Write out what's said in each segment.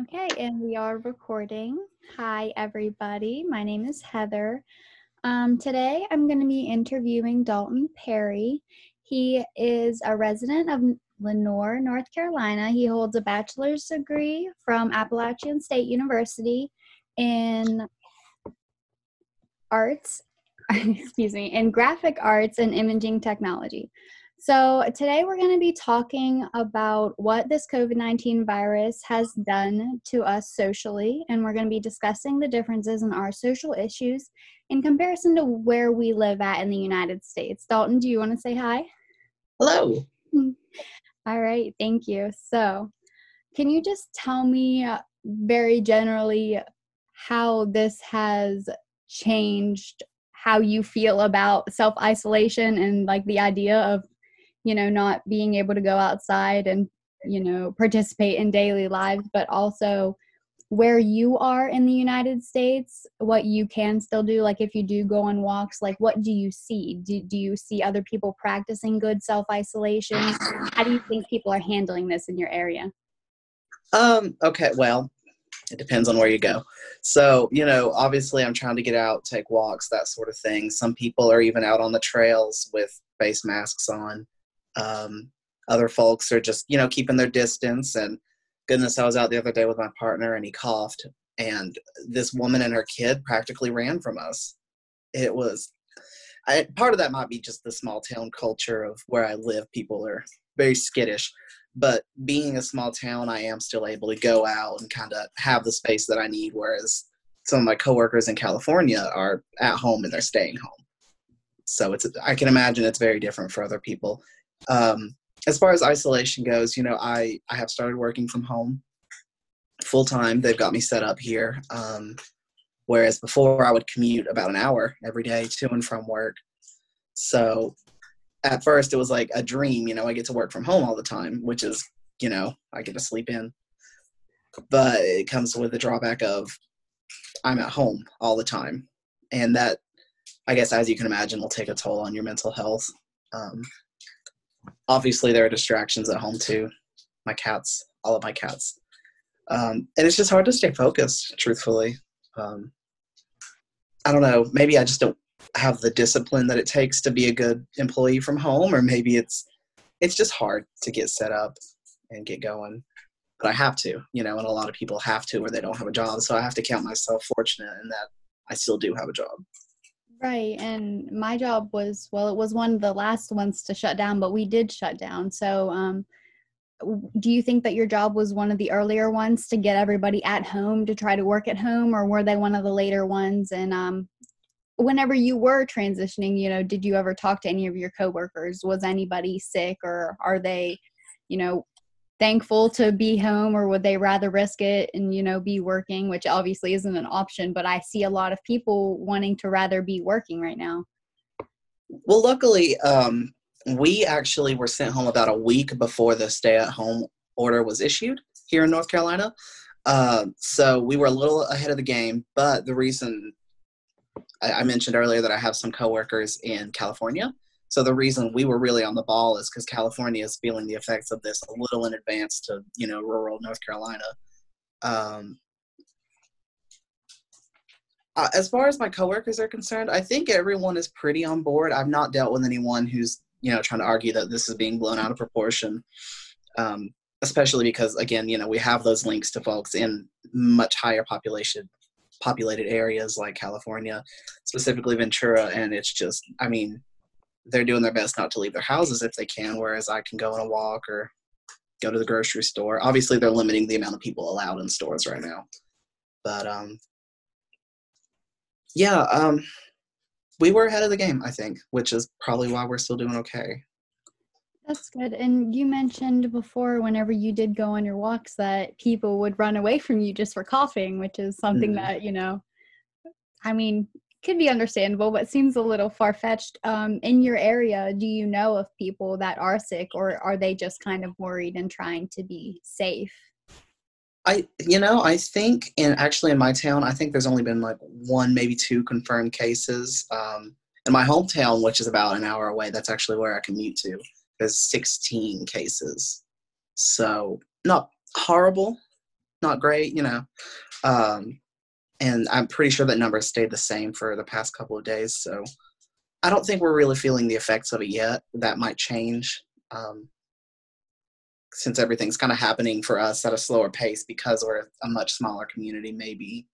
Okay, and we are recording. Hi, everybody. My name is Heather. Today, I'm going to be interviewing Dalton Perry. He is a resident of Lenoir, North Carolina. He holds a bachelor's degree from Appalachian State University in arts, in graphic arts and imaging technology. So today we're going to be talking about what this COVID-19 virus has done to us socially, and we're going to be discussing the differences in our social issues in comparison to where we live at in the United States. Dalton, do you want to say hi? Hello. All right, thank you. So can you just tell me very generally how this has changed how you feel about self-isolation and like the idea of not being able to go outside and, participate in daily lives, but also where you are in the United States, what you can still do. Like if you do go on walks, like what do you see? Do you see other people practicing good self-isolation? How do you think people are handling this in your area? Okay, well, it depends on where you go. So, obviously I'm trying to get out, take walks, that sort of thing. Some people are even out on the trails with face masks on. Other folks are just, keeping their distance. And goodness, I was out the other day with my partner and he coughed. And this woman and her kid practically ran from us. It was, part of that might be just the small town culture of where I live. People are very skittish. But being a small town, I am still able to go out and kind of have the space that I need, whereas some of my coworkers in California are at home and they're staying home. So I can imagine it's very different for other people. As far as isolation goes, I have started working from home full time. They've got me set up here. Whereas before I would commute about an hour every day to and from work. So at first it was like a dream, I get to work from home all the time, which is, I get to sleep in. But it comes with the drawback of I'm at home all the time. And that, I guess, as you can imagine, will take a toll on your mental health. Obviously, there are distractions at home too. My cats, all of my cats. And it's just hard to stay focused, truthfully. I don't know. Maybe I just don't have the discipline that it takes to be a good employee from home, or maybe it's just hard to get set up and get going. But I have to, and a lot of people have to, or they don't have a job. So I have to count myself fortunate in that I still do have a job. Right. And my job was, well, it was one of the last ones to shut down, but we did shut down. So do you think that your job was one of the earlier ones to get everybody at home to try to work at home, or were they one of the later ones? And whenever you were transitioning, did you ever talk to any of your coworkers? Was anybody sick, or are they, thankful to be home, or would they rather risk it and, be working, which obviously isn't an option, but I see a lot of people wanting to rather be working right now. Well, luckily, we actually were sent home about a week before the stay-at-home order was issued here in North Carolina. So we were a little ahead of the game, but the reason I mentioned earlier that I have some coworkers in California. So the reason we were really on the ball is because California is feeling the effects of this a little in advance to, rural North Carolina. As far as my coworkers are concerned, I think everyone is pretty on board. I've not dealt with anyone who's, trying to argue that this is being blown out of proportion, especially because, again, we have those links to folks in much higher populated areas like California, specifically Ventura, and it's just, they're doing their best not to leave their houses if they can, whereas I can go on a walk or go to the grocery store. Obviously, they're limiting the amount of people allowed in stores right now. But, we were ahead of the game, I think, which is probably why we're still doing okay. That's good. And you mentioned before, whenever you did go on your walks, that people would run away from you just for coughing, which is something that, could be understandable, but seems a little far-fetched. In your area, do you know of people that are sick, or are they just kind of worried and trying to be safe? I think in my town, I think there's only been like one, maybe two confirmed cases. In my hometown, which is about an hour away, that's actually where I commute to, there's 16 cases. So not horrible, not great, and I'm pretty sure that number stayed the same for the past couple of days. So I don't think we're really feeling the effects of it yet. That might change since everything's kind of happening for us at a slower pace because we're a much smaller community. Maybe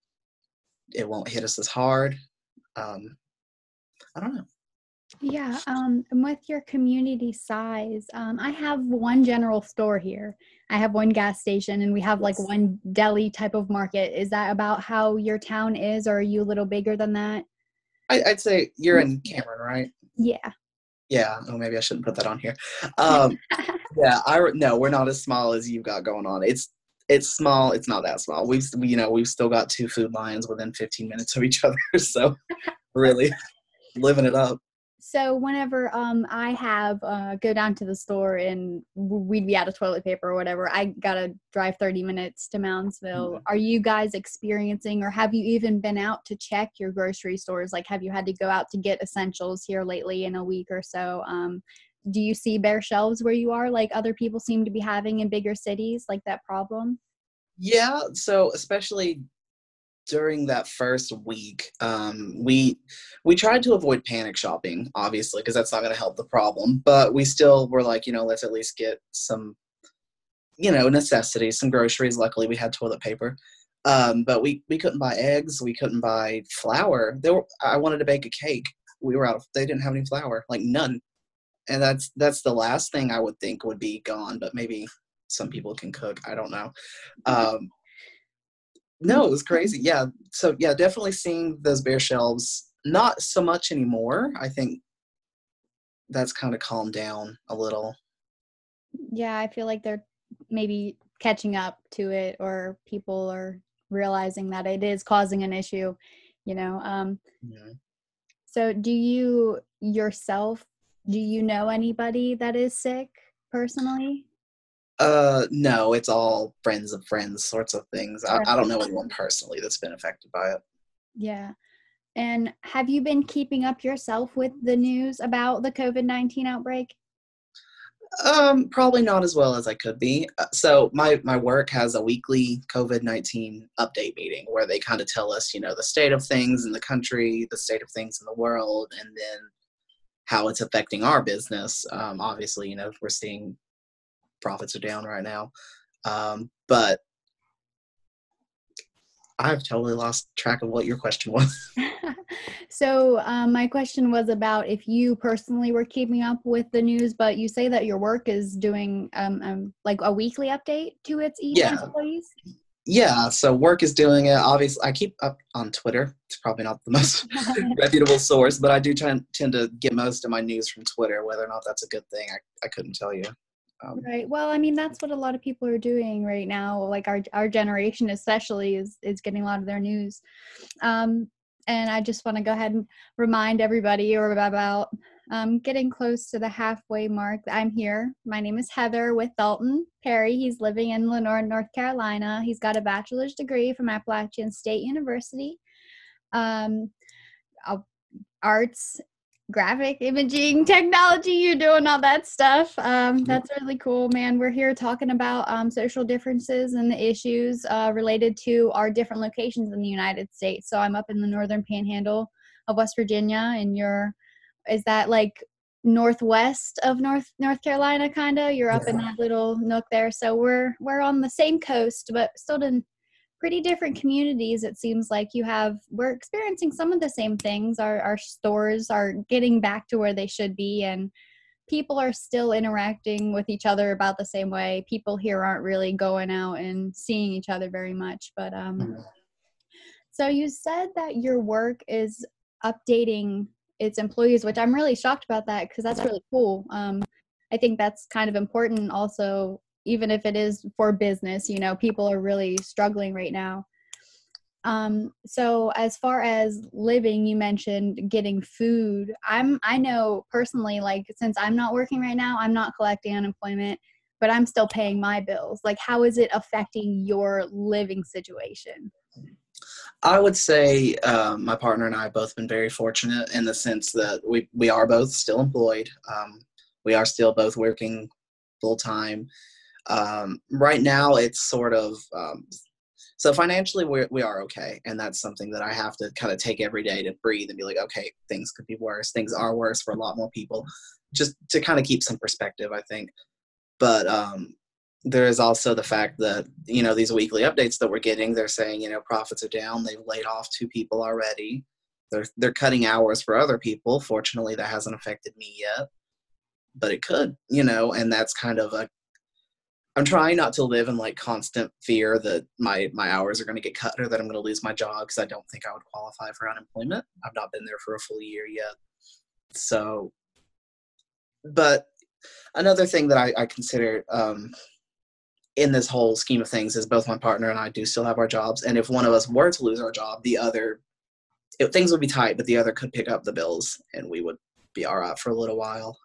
it won't hit us as hard. I don't know. Yeah, and with your community size, I have one general store here. I have one gas station, and we have like one deli type of market. Is that about how your town is, or are you a little bigger than that? I'd say you're in Cameron, right? Yeah. Yeah. Oh, maybe I shouldn't put that on here. Yeah. No, we're not as small as you've got going on. It's small. It's not that small. We've still got 2 Food Lions within 15 minutes of each other. So really living it up. So whenever I have go down to the store and we'd be out of toilet paper or whatever, I gotta drive 30 minutes to Moundsville. Mhm. Are you guys experiencing, or have you even been out to check your grocery stores? Like, have you had to go out to get essentials here lately in a week or so? Do you see bare shelves where you are, like other people seem to be having in bigger cities, like that problem? Yeah. So especially during that first week, we tried to avoid panic shopping, obviously, because that's not going to help the problem. But we still were like, let's at least get some, necessities, some groceries. Luckily, we had toilet paper, but we couldn't buy eggs. We couldn't buy flour. I wanted to bake a cake. We were out of. They didn't have any flour, like none. And that's the last thing I would think would be gone. But maybe some people can cook. I don't know. Um, No, it was crazy. Yeah. So yeah, definitely seeing those bare shelves. Not so much anymore. I think that's kind of calmed down a little. Yeah, I feel like they're maybe catching up to it, or people are realizing that it is causing an issue, you know. Yeah. So do you yourself, do you know anybody that is sick personally? No, it's all friends of friends sorts of things. I Right. don't know anyone personally that's been affected by it. Yeah. And have you been keeping up yourself with the news about the COVID-19 outbreak? Probably not as well as I could be. So my work has a weekly COVID-19 update meeting where they kind of tell us, the state of things in the country, the state of things in the world, and then how it's affecting our business. Obviously, we're seeing profits are down right now. But I've totally lost track of what your question was. So my question was about if you personally were keeping up with the news, but you say that your work is doing like a weekly update to its Yeah. employees. Yeah, so work is doing it. Obviously, I keep up on Twitter. It's probably not the most reputable source, but I do tend to get most of my news from Twitter. Whether or not that's a good thing, I couldn't tell you. Right. Well, I mean, that's what a lot of people are doing right now. Like our generation, especially, is getting a lot of their news. And I just want to go ahead and remind everybody or about getting close to the halfway mark. I'm here. My name is Heather with Dalton Perry. He's living in Lenore, North Carolina. He's got a bachelor's degree from Appalachian State University. Um, Arts, graphic imaging technology, you're doing all that stuff. That's really cool, man. We're here talking about social differences and the issues related to our different locations in the United States. So I'm up in the northern panhandle of West Virginia, and is that like northwest of North Carolina, kind of? You're up in that little nook there. So we're on the same coast, but still in pretty different communities. It seems like we're experiencing some of the same things. Our stores are getting back to where they should be, and people are still interacting with each other about the same way. People here aren't really going out and seeing each other very much. But so you said that your work is updating its employees, which I'm really shocked about that, because that's really cool. I think that's kind of important also, even if it is for business. People are really struggling right now. So as far as living, you mentioned getting food. I know personally, like, since I'm not working right now, I'm not collecting unemployment, but I'm still paying my bills. Like, how is it affecting your living situation? I would say my partner and I have both been very fortunate in the sense that we are both still employed. We are still both working full time. Right now it's sort of, so financially we are okay. And that's something that I have to kind of take every day to breathe and be like, okay, things could be worse. Things are worse for a lot more people, just to kind of keep some perspective, I think. But there is also the fact that, these weekly updates that we're getting, they're saying, profits are down. They've laid off 2 people already. They're cutting hours for other people. Fortunately, that hasn't affected me yet, but it could, and that's kind of I'm trying not to live in like constant fear that my hours are going to get cut or that I'm going to lose my job, because I don't think I would qualify for unemployment. I've not been there for a full year yet. So, but another thing that I consider in this whole scheme of things is both my partner and I do still have our jobs. And if one of us were to lose our job, things would be tight, but the other could pick up the bills and we would be all right for a little while.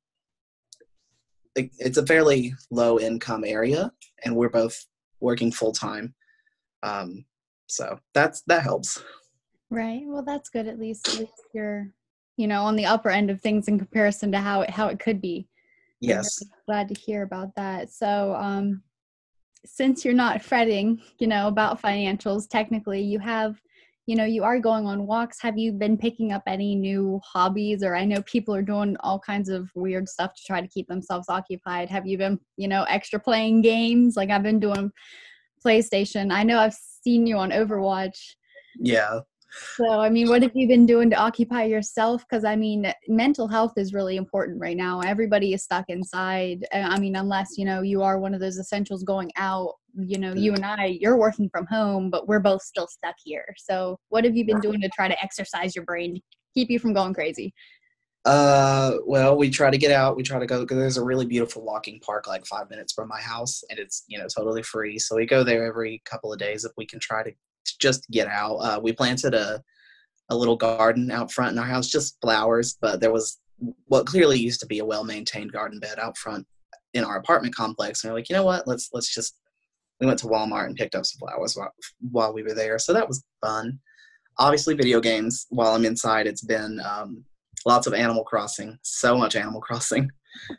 It's a fairly low income area and we're both working full time. So that helps. Right. Well, that's good. At least you're, on the upper end of things in comparison to how it could be. Yes. I'm really glad to hear about that. So, since you're not fretting, about financials, technically you have, you are going on walks. Have you been picking up any new hobbies? Or I know people are doing all kinds of weird stuff to try to keep themselves occupied. Have you been, extra playing games? Like I've been doing PlayStation. I know I've seen you on Overwatch. Yeah. So, what have you been doing to occupy yourself? Because, mental health is really important right now. Everybody is stuck inside. Unless, you are one of those essentials going out, you and you're working from home, but we're both still stuck here. So what have you been doing to try to exercise your brain, keep you from going crazy? Well, we try to get out. We try to go, because there's a really beautiful walking park like 5 minutes from my house, and it's, totally free. So we go there every couple of days if we can try to just get out. We planted a little garden out front in our house, just flowers, but there was what clearly used to be a well-maintained garden bed out front in our apartment complex. And we're like, you know what, we went to Walmart and picked up some flowers while we were there. So that was fun. Obviously video games while I'm inside. It's been lots of Animal Crossing, so much Animal Crossing.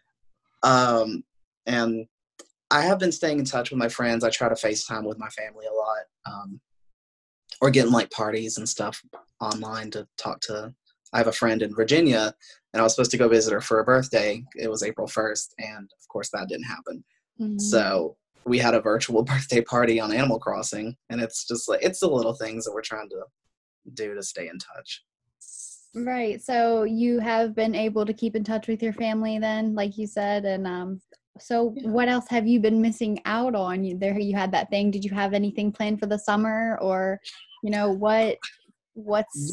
And I have been staying in touch with my friends. I try to FaceTime with my family a lot. Or getting like parties and stuff online to talk to. I have a friend in Virginia, and I was supposed to go visit her for her birthday. It was April 1st, and of course that didn't happen. Mm-hmm. So we had a virtual birthday party on Animal Crossing, and it's just like, it's the little things that we're trying to do to stay in touch. Right. So you have been able to keep in touch with your family then, like you said, and so what else have you been missing out on? You had that thing. Did you have anything planned for the summer, or what's?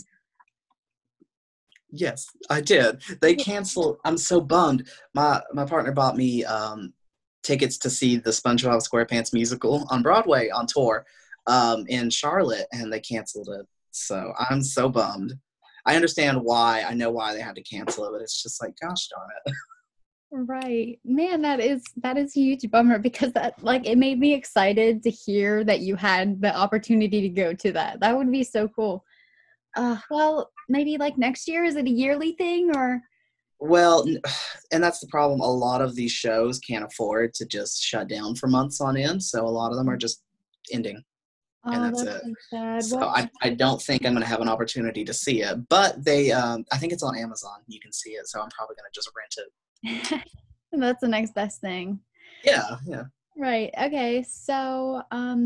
Yes, I did. They canceled. I'm so bummed. My partner bought me tickets to see the SpongeBob SquarePants musical on Broadway on tour in Charlotte, and they canceled it. So I'm so bummed. I understand why. I know why they had to cancel it, but it's just like, gosh darn it. Right. Man, that is a huge bummer, because that, like, it made me excited to hear that you had the opportunity to go to that. That would be so cool. Well, maybe like next year, is it a yearly thing or? Well, and that's the problem. A lot of these shows can't afford to just shut down for months on end. So a lot of them are just ending. And that's it. Sad. So well, I don't think I'm going to have an opportunity to see it, but I think it's on Amazon. You can see it. So I'm probably going to just rent it. That's the next best thing. Yeah. Right. Okay. So,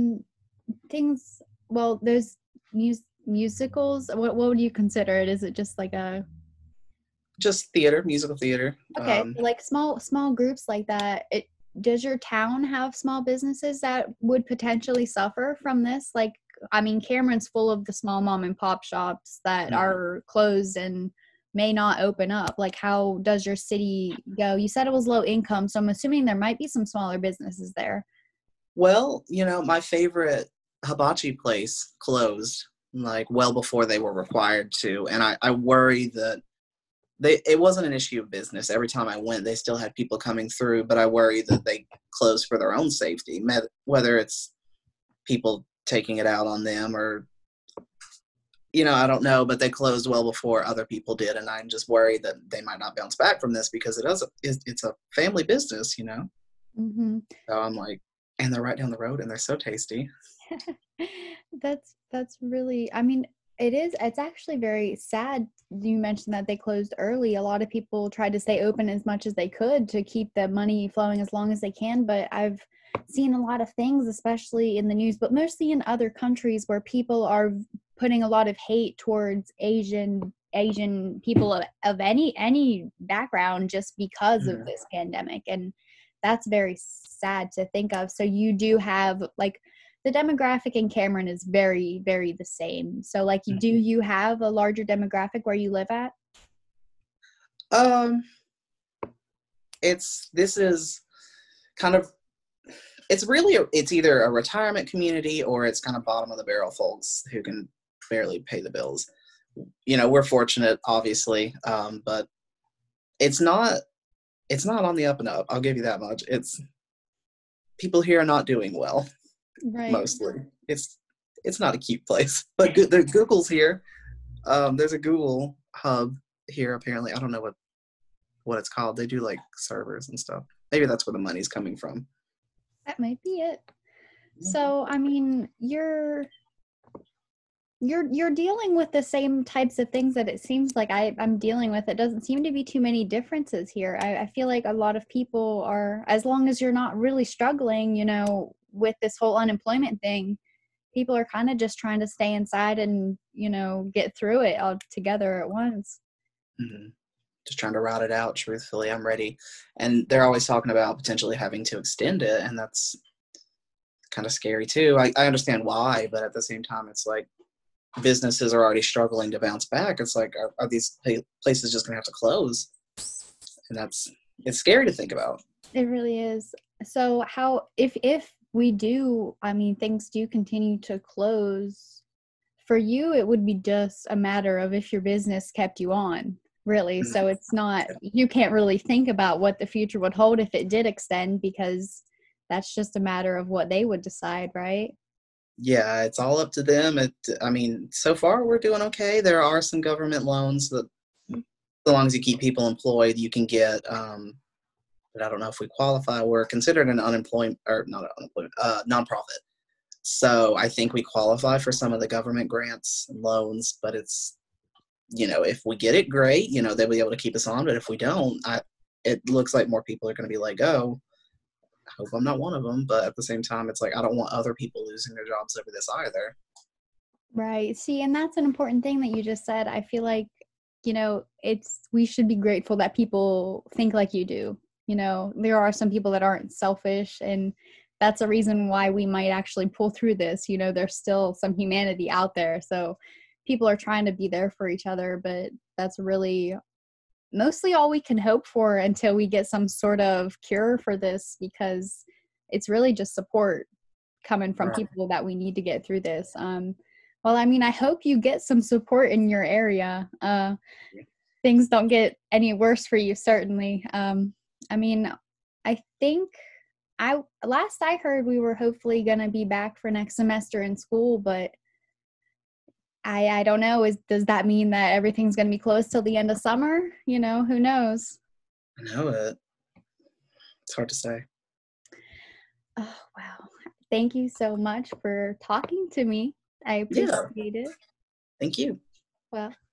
there's musicals. What would you consider it? Is it just like just theater, musical theater? Okay. So like small groups like that. Does your town have small businesses that would potentially suffer from this? Like, Cameron's full of the small mom and pop shops that are closed and may not open up. Like, how does your city go? You said it was low income, so I'm assuming there might be some smaller businesses there. Well, my favorite hibachi place closed like well before they were required to, and I worry that it wasn't an issue of business. Every time I went, they still had people coming through, but I worry that they closed for their own safety, whether it's people taking it out on them or, I don't know, but they closed well before other people did. And I'm just worried that they might not bounce back from this, because it's a family business, Mm-hmm. So I'm like, and they're right down the road and they're so tasty. That's really, I mean, it's actually very sad you mentioned that they closed early. A lot of people tried to stay open as much as they could to keep the money flowing as long as they can, but I've seen a lot of things, especially in the news, but mostly in other countries, where people are putting a lot of hate towards Asian people of any background just because of Mhm. this pandemic. And that's very sad to think of. So you do have, like, the demographic in Cameron is very, very the same. So, like, do Mhm. you have a larger demographic where you live at? Um, this is kind of, it's really, it's either a retirement community or it's kind of bottom of the barrel folks who can barely pay the bills. We're fortunate, obviously, but it's not, it's not on the up and up. I'll give you that much. It's people here are not doing well, Right. mostly. It's not a cute place, but Google's here. There's a Google hub here. Apparently, I don't know what it's called. They do like servers and stuff. Maybe that's where the money's coming from. That might be it. Yeah. So, I mean, you're dealing with the same types of things that it seems like I'm dealing with. It doesn't seem to be too many differences here. I feel like a lot of people are, as long as you're not really struggling, with this whole unemployment thing, people are kind of just trying to stay inside and, get through it all together at once. hmm Just trying to route it out. Truthfully, I'm ready. And they're always talking about potentially having to extend it, and that's kind of scary too. I understand why, but at the same time, it's like businesses are already struggling to bounce back. It's like, are these places just going to have to close? And it's scary to think about. It really is. So how, if we do, I mean, things do continue to close, for you, it would be just a matter of if your business kept you on, really. Mhm. So it's not, you can't really think about what the future would hold if it did extend, because that's just a matter of what they would decide, right? Yeah, it's all up to them. I mean, so far we're doing okay. There are some government loans that, so long as you keep people employed, you can get. But I don't know if we qualify. We're considered an unemployment, or not an unemployment, nonprofit. So I think we qualify for some of the government grants and loans. But it's, if we get it, great. They'll be able to keep us on. But if we don't, it looks like more people are going to be let go. I hope I'm not one of them. But at the same time, it's like I don't want other people losing their jobs over this either. Right. See, and that's an important thing that you just said. I feel like, we should be grateful that people think like you do. There are some people that aren't selfish, and that's a reason why we might actually pull through this. There's still some humanity out there. So people are trying to be there for each other, but that's really mostly all we can hope for until we get some sort of cure for this, because it's really just support coming from Right. people that we need to get through this. Well, I mean, I hope you get some support in your area. Things don't get any worse for you, certainly. I mean, I think last I heard, we were hopefully going to be back for next semester in school, but I don't know. Does that mean that everything's going to be closed till the end of summer? Who knows? I know it. It's hard to say. Oh, wow. Thank you so much for talking to me. I Yeah. appreciate it. Thank you. Well,